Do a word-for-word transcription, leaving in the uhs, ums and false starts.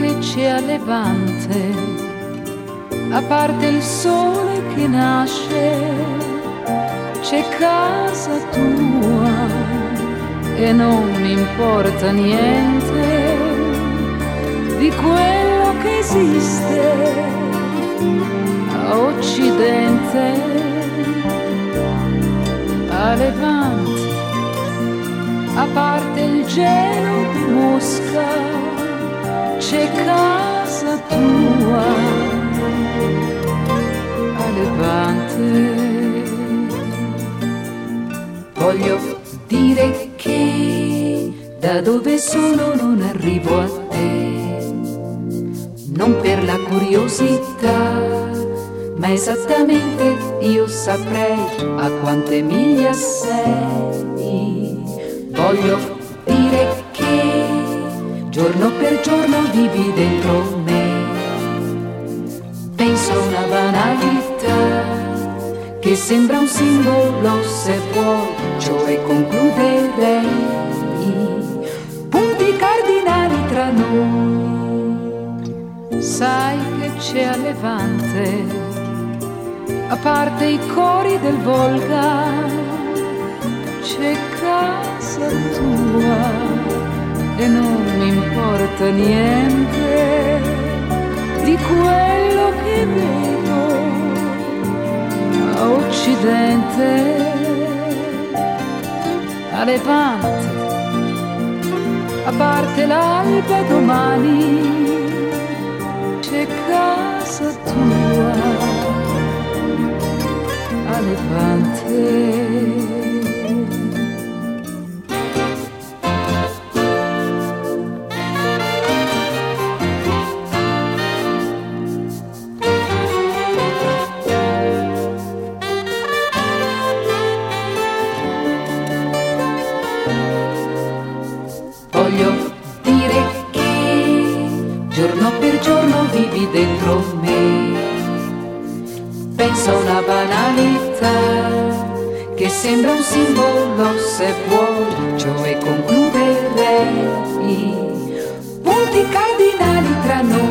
che c'è a levante, a parte il sole che nasce, c'è casa tua e non mi importa niente di quello che esiste a occidente, a levante, a parte il gelo di Mosca, c'è casa tua a levante. Voglio dire che da dove sono non arrivo a te, non per la curiosità, ma esattamente io saprei a quante miglia sei. Voglio dire che giorno per giorno vivi dentro me, penso a una banalità che sembra un simbolo se vuoi, cioè concluderei punti cardinali tra noi. Sai che c'è a levante, a parte i cori del Volga, c'è casa tua e non mi importa niente di quello che vedo a occidente, a levante, a parte l'alba domani, c'è casa tua a levante. Voglio dire che giorno per giorno vivi dentro me, penso a una banalità che sembra un simbolo se vuoi, cioè concluderei punti cardinali tra noi.